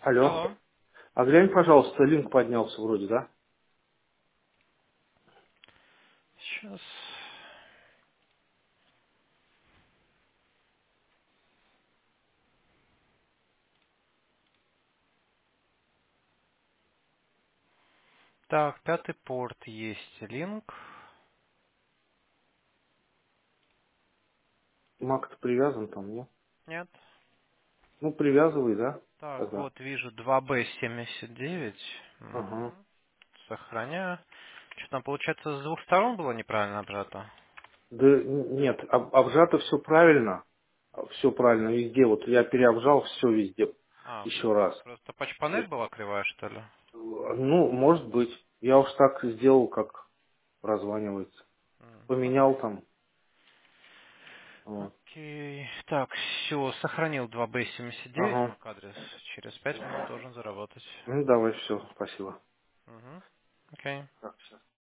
Алло. Алло. А глянь, пожалуйста, линк поднялся вроде, да? Сейчас. Так, пятый порт есть линк. Мак-то привязан там, нет? Нет. Ну, привязывай, да? Так, Тогда. вот вижу 2B79. Ага. Сохраняю. Что там, получается, с двух сторон было неправильно обжато? Да нет, обжато все правильно. Все правильно везде. Вот я переобжал все везде. А, Еще раз. просто патч-панель Вот. была кривая, что ли? Ну, может быть. Я уж так сделал, как прозванивается. Поменял Окей. там. Вот. Окей. Так, все, сохранил 2B79, Ага. MAC-адрес. Через 5 минут должен заработать. Ну, давай, все, спасибо. Угу. Окей. Так, всё.